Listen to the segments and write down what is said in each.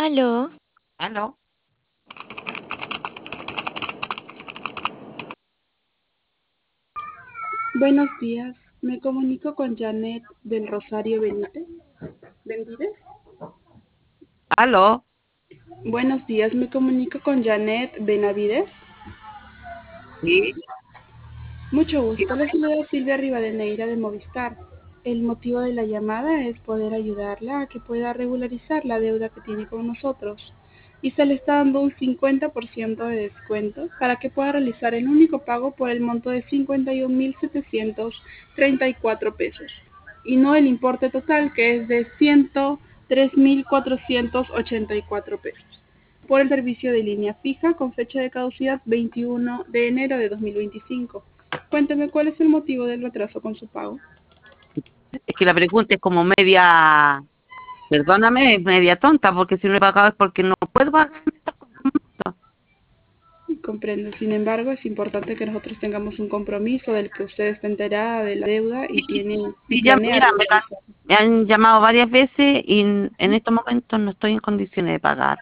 Aló, ¿Aló? Buenos días, me comunico con Janet del Rosario Benítez. ¿Aló? Buenos días, me comunico con Janet Benavides. Sí, Mucho gusto, les dígame. saluda Silvia Rivadeneira de Movistar. El motivo de la llamada es poder ayudarla a que pueda regularizar la deuda que tiene con nosotros y se le está dando un 50% de descuento para que pueda realizar el único pago por el monto de 51.734 pesos y no el importe total que es de 103.484 pesos por el servicio de línea fija con fecha de caducidad 21 de enero de 2025. Cuénteme cuál es el motivo del retraso con su pago. Es que la pregunta es como media, perdóname, es media tonta, porque si no he pagado es porque no puedo pagar. Comprendo. Sin embargo, es importante que nosotros tengamos un compromiso del que usted está enterada de la deuda y tiene y Sí, ya, planea mira, regularizar. me han llamado varias veces y en estos momentos no estoy en condiciones de pagar.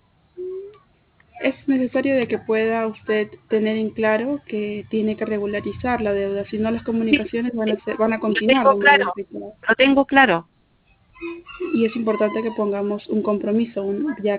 Es necesario de que pueda usted tener en claro que tiene que regularizar la deuda, si no las Sí, comunicaciones van a lo continuar tengo de manera claro, irregular. lo tengo claro. Y es importante que pongamos un compromiso, ya